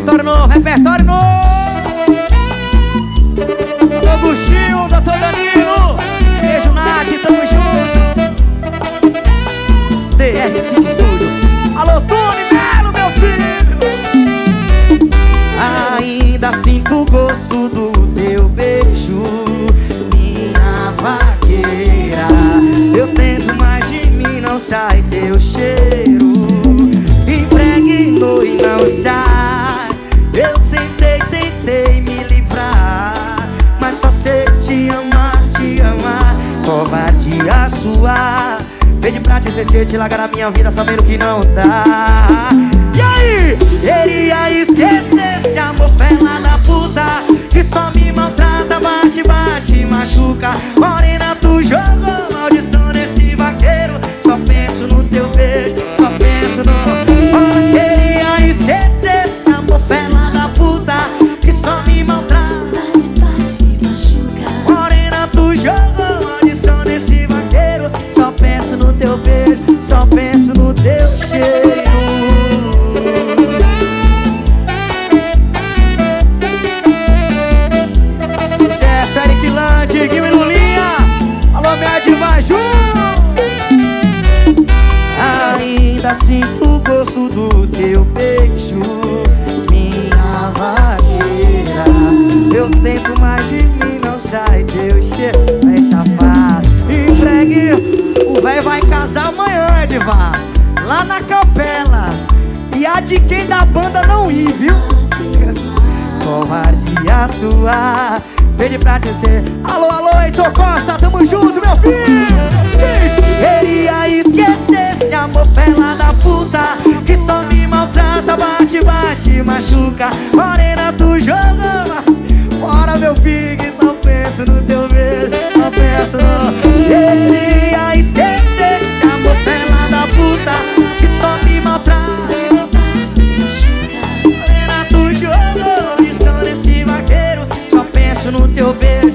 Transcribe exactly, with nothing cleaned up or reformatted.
repertório novo, repertório novo. Alô, Agostinho, doutor Danilo. Beijo, Nath, tamo junto. D R cinco Studio. Alô, Tony Melo, meu filho. Ainda sinto o gosto do teu beijo, minha vaqueira. Eu tento, mas de mim não sai teu cheiro. Impregnou e não sai. Eu tentei, tentei me livrar, mas só sei te amar, te amar. Covardia sua. Pedi pra te sentir, te largar na minha vida sabendo que não dá. E aí? Queria esquecer esse amor fela da puta que só me maltrata, bate, bate, machuca. Morena, tu jogou maldição nesse vaqueiro. Só penso no teu beijo, só penso no... Oh, queria esquecer esse amor fela da puta que só me maltrata, bate, bate, machuca. Morena, tu jogou maldição nesse vaqueiro. Só penso no teu beijo, só penso no teu cheiro. Sucesso, Eric Lante, Guil e Lulinha. Alô, minha diva Ju. Ainda sinto o gosto do teu beijo, minha vaqueira. Eu tento, mas de mim não sai teu cheiro. Vem, safado, entregue. O véio vai casar amanhã, Edivar, lá na capela. E a de quem da banda não ir, viu? Covardia sua. Pede pra te ser. Alô, alô, Heitor Costa, tamo junto, meu filho. Queria esquecer esse amor fela da puta que só me maltrata, bate, bate, machuca. Morena, tu joga. Bora, meu pig, só penso no teu beijo, só penso no... Queria esquecer esse amor fela da puta que só me maltrata. Morena, tu joga maldição nesse vaqueiro. Só penso no teu beijo,